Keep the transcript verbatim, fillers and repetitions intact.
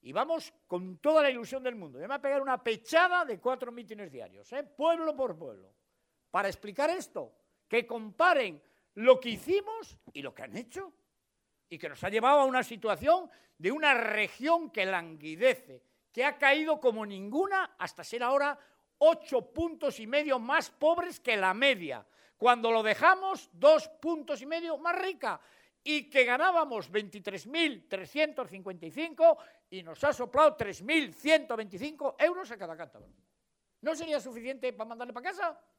Y vamos con toda la ilusión del mundo. Yo me voy a pegar una pechada de cuatro mítines diarios, ¿eh? Pueblo por pueblo, para explicar esto, que comparen lo que hicimos y lo que han hecho, y que nos ha llevado a una situación de una región que languidece, que ha caído como ninguna hasta ser ahora ocho puntos y medio más pobres que la media, cuando lo dejamos dos puntos y medio más rica, y que ganábamos veintitrés mil trescientos cincuenta y cinco y nos ha soplado tres mil ciento veinticinco euros a cada cántabro. ¿No sería suficiente para mandarle para casa?